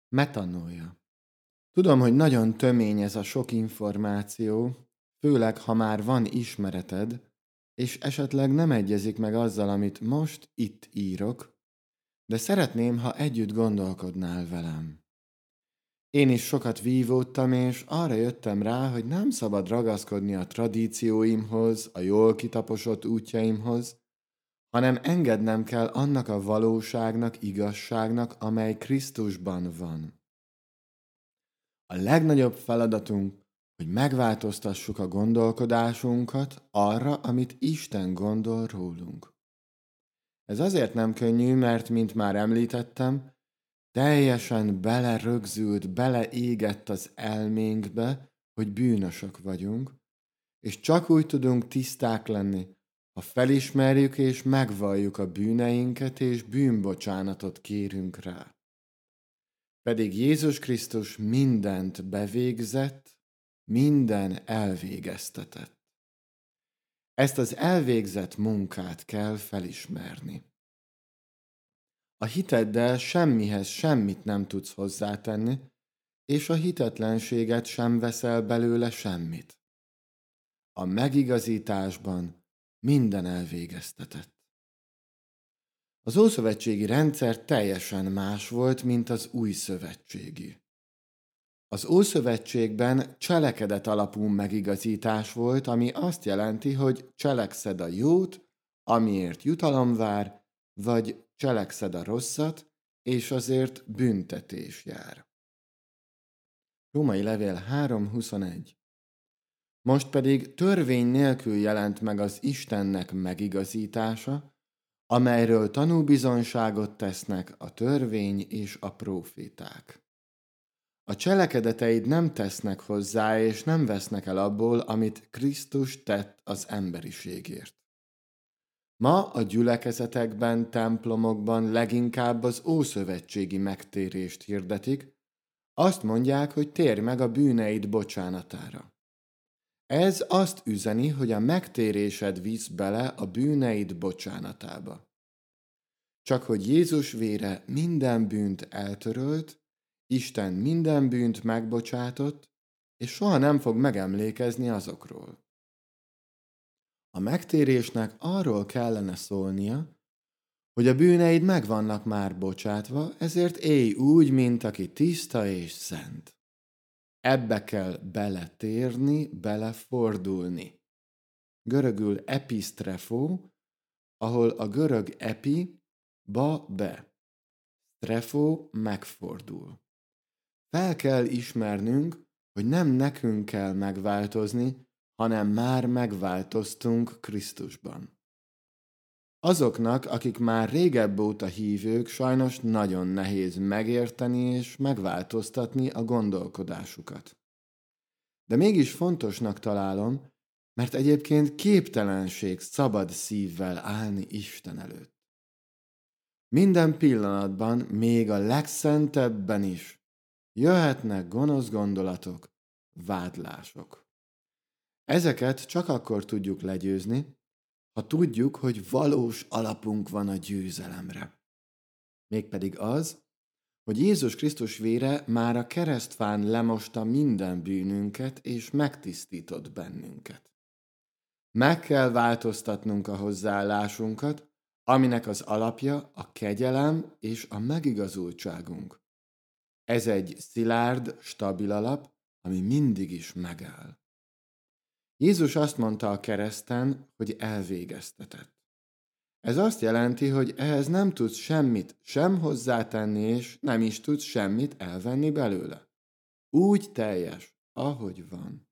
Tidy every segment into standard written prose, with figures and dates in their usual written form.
Metanója. Tudom, hogy nagyon tömény ez a sok információ, főleg ha már van ismereted, és esetleg nem egyezik meg azzal, amit most itt írok, de szeretném, ha együtt gondolkodnál velem. Én is sokat vívódtam, és arra jöttem rá, hogy nem szabad ragaszkodni a tradícióimhoz, a jól kitaposott útjaimhoz, hanem engednem kell annak a valóságnak, igazságnak, amely Krisztusban van. A legnagyobb feladatunk, hogy megváltoztassuk a gondolkodásunkat arra, amit Isten gondol rólunk. Ez azért nem könnyű, mert, mint már említettem, teljesen belerögzült, beleégett az elménkbe, hogy bűnösök vagyunk, és csak úgy tudunk tiszták lenni, ha felismerjük és megvalljuk a bűneinket, és bűnbocsánatot kérünk rá. Pedig Jézus Krisztus mindent bevégzett, minden elvégeztetett. Ezt az elvégzett munkát kell felismerni. A hiteddel semmihez semmit nem tudsz hozzátenni, és a hitetlenséget sem veszel belőle semmit. A megigazításban minden elvégeztetett. Az ószövetségi rendszer teljesen más volt, mint az újszövetségi. Az Ószövetségben cselekedet alapú megigazítás volt, ami azt jelenti, hogy cselekszed a jót, amiért jutalom vár, vagy cselekszed a rosszat, és azért büntetés jár. Római levél 3.21. Most pedig törvény nélkül jelent meg az Istennek megigazítása, amelyről tanúbizonyságot tesznek a törvény és a próféták. A cselekedeteid nem tesznek hozzá, és nem vesznek el abból, amit Krisztus tett az emberiségért. Ma a gyülekezetekben, templomokban leginkább az ószövetségi megtérést hirdetik, azt mondják, hogy térj meg a bűneid bocsánatára. Ez azt üzeni, hogy a megtérésed visz bele a bűneid bocsánatába. Csak hogy Jézus vére minden bűnt eltörölt, Isten minden bűnt megbocsátott, és soha nem fog megemlékezni azokról. A megtérésnek arról kellene szólnia, hogy a bűneid meg vannak már bocsátva, ezért élj úgy, mint aki tiszta és szent. Ebbe kell beletérni, belefordulni. Görögül epistrefo, ahol a görög epi, be, strefo megfordul. Fel kell ismernünk, hogy nem nekünk kell megváltozni, hanem már megváltoztunk Krisztusban. Azoknak, akik már régebb óta hívők, sajnos nagyon nehéz megérteni és megváltoztatni a gondolkodásukat. De mégis fontosnak találom, mert egyébként képtelenség szabad szívvel állni Isten előtt. Minden pillanatban, még a legszentebben is jöhetnek gonosz gondolatok, vádlások. Ezeket csak akkor tudjuk legyőzni, ha tudjuk, hogy valós alapunk van a győzelemre. Mégpedig az, hogy Jézus Krisztus vére már a keresztfán lemosta minden bűnünket és megtisztított bennünket. Meg kell változtatnunk a hozzáállásunkat, aminek az alapja a kegyelem és a megigazultságunk. Ez egy szilárd, stabil alap, ami mindig is megáll. Jézus azt mondta a kereszten, hogy elvégeztetett. Ez azt jelenti, hogy ehhez nem tudsz semmit sem hozzátenni, és nem is tudsz semmit elvenni belőle. Úgy teljes, ahogy van.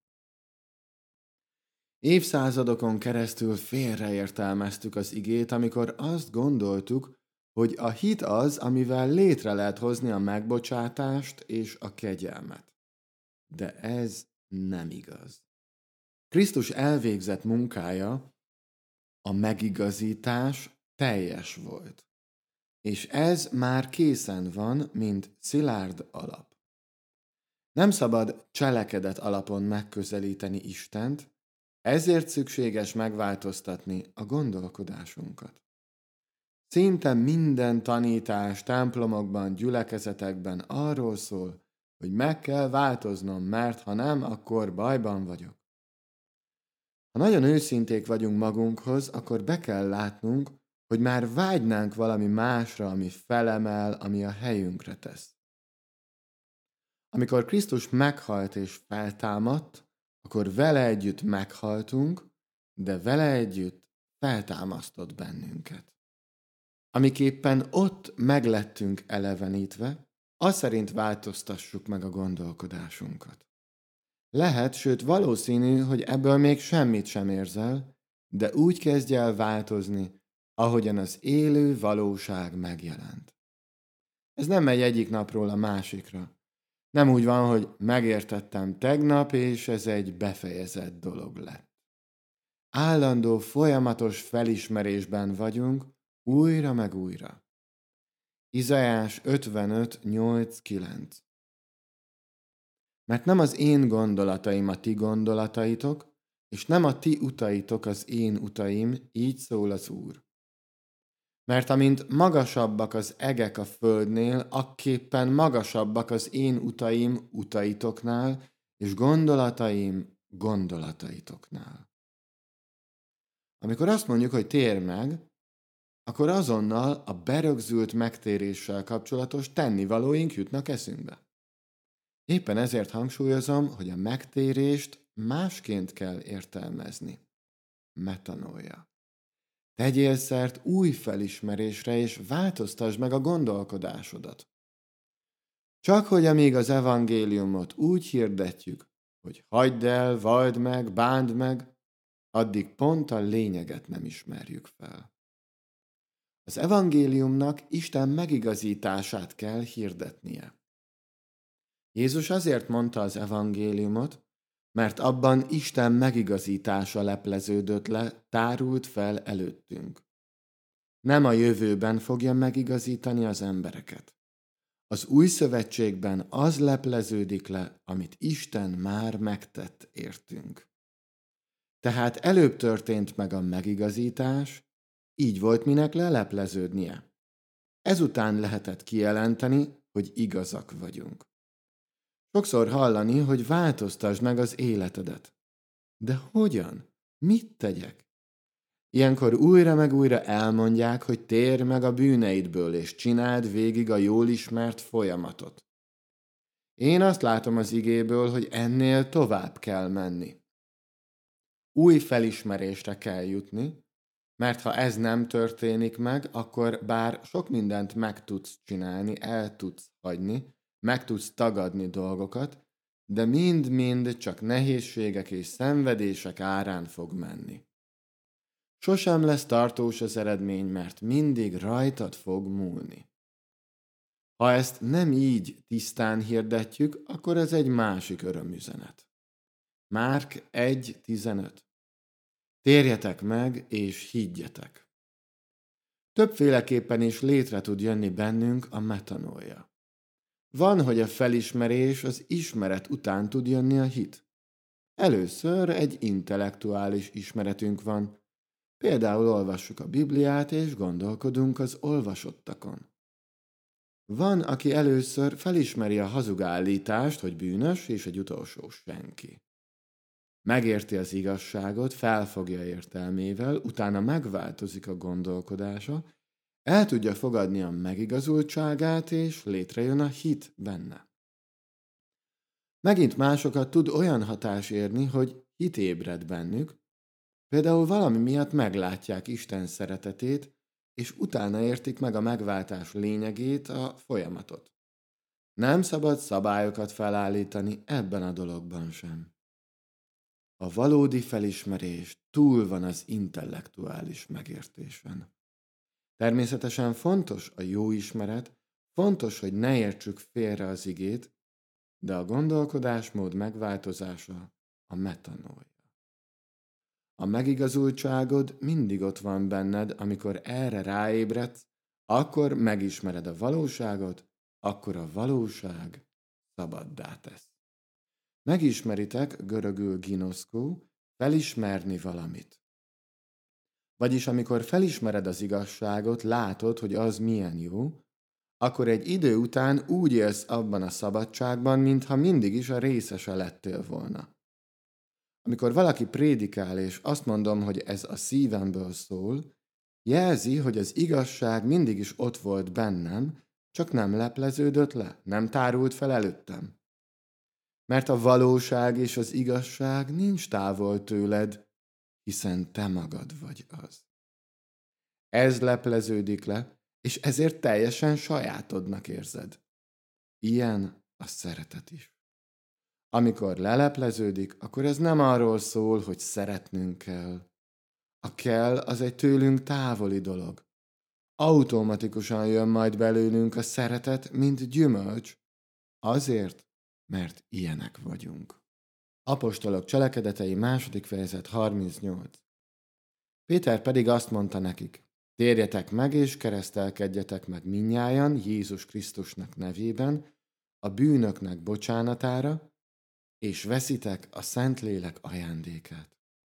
Évszázadokon keresztül félreértelmeztük az igét, amikor azt gondoltuk, hogy a hit az, amivel létre lehet hozni a megbocsátást és a kegyelmet. De ez nem igaz. Krisztus elvégzett munkája, a megigazítás teljes volt, és ez már készen van, mint szilárd alap. Nem szabad cselekedet alapon megközelíteni Istent, ezért szükséges megváltoztatni a gondolkodásunkat. Szinte minden tanítás templomokban, gyülekezetekben arról szól, hogy meg kell változnom, mert ha nem, akkor bajban vagyok. Ha nagyon őszinték vagyunk magunkhoz, akkor be kell látnunk, hogy már vágynánk valami másra, ami felemel, ami a helyünkre tesz. Amikor Krisztus meghalt és feltámadt, akkor vele együtt meghaltunk, de vele együtt feltámasztott bennünket. Amiképpen ott meglettünk elevenítve, az szerint változtassuk meg a gondolkodásunkat. Lehet, sőt valószínű, hogy ebből még semmit sem érzel, de úgy kezdj el változni, ahogyan az élő valóság megjelent. Ez nem megy egyik napról a másikra. Nem úgy van, hogy megértettem tegnap, és ez egy befejezett dolog lett. Állandó, folyamatos felismerésben vagyunk, újra meg újra. Izaiás 55, 8, 9. Mert nem az én gondolataim a ti gondolataitok, és nem a ti utaitok az én utaim, így szól az Úr. Mert amint magasabbak az egek a földnél, akképpen magasabbak az én utaim utaitoknál, és gondolataim gondolataitoknál. Amikor azt mondjuk, hogy térj meg, akkor azonnal a berögzült megtéréssel kapcsolatos tennivalóink jutnak eszünkbe. Éppen ezért hangsúlyozom, hogy a megtérést másként kell értelmezni. Metanoia. Tegyél szert új felismerésre, és változtasd meg a gondolkodásodat. Csak hogy amíg az evangéliumot úgy hirdetjük, hogy hagyd el, valld meg, bánd meg, addig pont a lényeget nem ismerjük fel. Az evangéliumnak Isten megigazítását kell hirdetnie. Jézus azért mondta az evangéliumot, mert abban Isten megigazítása lepleződött le, tárult fel előttünk. Nem a jövőben fogja megigazítani az embereket. Az új szövetségben az lepleződik le, amit Isten már megtett értünk. Tehát előbb történt meg a megigazítás, így volt minek lelepleződnie. Ezután lehetett kijelenteni, hogy igazak vagyunk. Sokszor hallani, hogy változtasd meg az életedet. De hogyan? Mit tegyek? Ilyenkor újra meg újra elmondják, hogy térj meg a bűneidből, és csináld végig a jól ismert folyamatot. Én azt látom az igéből, hogy ennél tovább kell menni. Új felismerésre kell jutni, mert ha ez nem történik meg, akkor bár sok mindent meg tudsz csinálni, el tudsz hagyni, meg tudsz tagadni dolgokat, de mind-mind csak nehézségek és szenvedések árán fog menni. Sosem lesz tartós az eredmény, mert mindig rajtad fog múlni. Ha ezt nem így tisztán hirdetjük, akkor ez egy másik örömüzenet. Márk 1.15. Térjetek meg és higgyetek. Többféleképpen is létre tud jönni bennünk a metanoia. Van, hogy a felismerés az ismeret után tud jönni a hit. Először egy intellektuális ismeretünk van. Például olvassuk a Bibliát és gondolkodunk az olvasottakon. Van, aki először felismeri a hazugállítást, hogy bűnös és egy utolsó senki. Megérti az igazságot, felfogja értelmével, utána megváltozik a gondolkodása, el tudja fogadni a megigazultságát, és létrejön a hit benne. Megint másokat tud olyan hatás érni, hogy hit ébred bennük, például valami miatt meglátják Isten szeretetét, és utána értik meg a megváltás lényegét, a folyamatot. Nem szabad szabályokat felállítani ebben a dologban sem. A valódi felismerés túl van az intellektuális megértésen. Természetesen fontos a jó ismeret, fontos, hogy ne értsük félre az igét, de a gondolkodásmód megváltozása a metanoia. A megigazultságod mindig ott van benned, amikor erre ráébredsz, akkor megismered a valóságot, akkor a valóság szabaddá tesz. Megismeritek, görögül ginoszkó, felismerni valamit. Vagyis amikor felismered az igazságot, látod, hogy az milyen jó, akkor egy idő után úgy élsz abban a szabadságban, mintha mindig is a részese lettél volna. Amikor valaki prédikál, és azt mondom, hogy ez a szívemből szól, jelzi, hogy az igazság mindig is ott volt bennem, csak nem lepleződött le, nem tárult fel előttem. Mert a valóság és az igazság nincs távol tőled, hiszen te magad vagy az. Ez lepleződik le, és ezért teljesen sajátodnak érzed. Ilyen a szeretet is. Amikor lelepleződik, akkor ez nem arról szól, hogy szeretnünk kell. A kell az egy tőlünk távoli dolog. Automatikusan jön majd belőlünk a szeretet, mint gyümölcs, azért, mert ilyenek vagyunk. Apostolok cselekedetei 2. fejezet 38. Péter pedig azt mondta nekik, térjetek meg és keresztelkedjetek meg mindnyájan Jézus Krisztusnak nevében, a bűnöknek bocsánatára, és veszitek a Szentlélek ajándékát.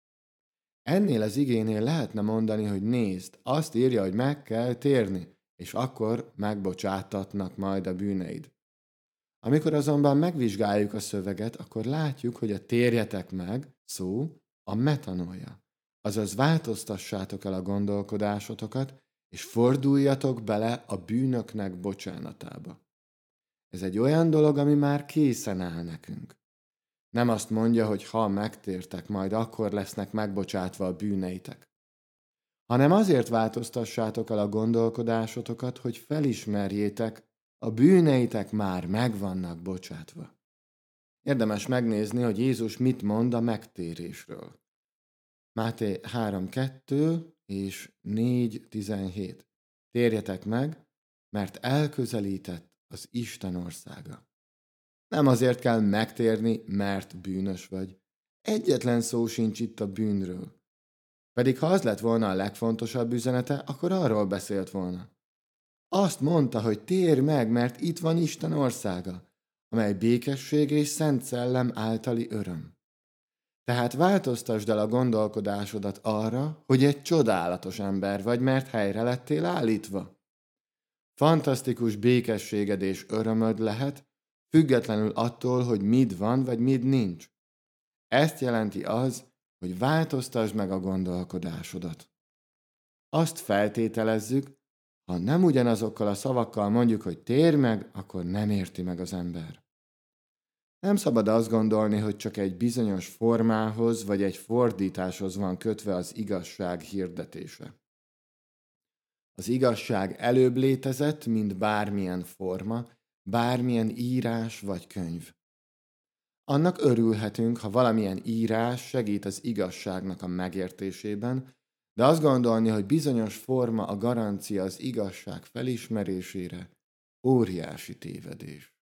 Ennél az igénél lehetne mondani, hogy nézd, azt írja, hogy meg kell térni, és akkor megbocsátatnak majd a bűneid. Amikor azonban megvizsgáljuk a szöveget, akkor látjuk, hogy a térjetek meg szó a metanoia. Azaz változtassátok el a gondolkodásotokat, és forduljatok bele a bűnöknek bocsánatába. Ez egy olyan dolog, ami már készen áll nekünk. Nem azt mondja, hogy ha megtértek, majd akkor lesznek megbocsátva a bűneitek. Hanem azért változtassátok el a gondolkodásotokat, hogy felismerjétek, a bűneitek már meg vannak bocsátva. Érdemes megnézni, hogy Jézus mit mond a megtérésről. Máté 3.2 és 4.17. Térjetek meg, mert elközelített az Isten országa. Nem azért kell megtérni, mert bűnös vagy. Egyetlen szó sincs itt a bűnről. Pedig ha az lett volna a legfontosabb üzenete, akkor arról beszélt volna. Azt mondta, hogy térj meg, mert itt van Isten országa, amely békesség és szent szellem általi öröm. Tehát változtasd el a gondolkodásodat arra, hogy egy csodálatos ember vagy, mert helyre lettél állítva. Fantasztikus békességed és örömöd lehet, függetlenül attól, hogy mid van, vagy mid nincs. Ezt jelenti az, hogy változtasd meg a gondolkodásodat. Azt feltételezzük, ha nem ugyanazokkal a szavakkal mondjuk, hogy térj meg, akkor nem érti meg az ember. Nem szabad azt gondolni, hogy csak egy bizonyos formához vagy egy fordításhoz van kötve az igazság hirdetése. Az igazság előbb létezett, mint bármilyen forma, bármilyen írás vagy könyv. Annak örülhetünk, ha valamilyen írás segít az igazságnak a megértésében, de azt gondolni, hogy bizonyos forma a garancia az igazság felismerésére, óriási tévedés.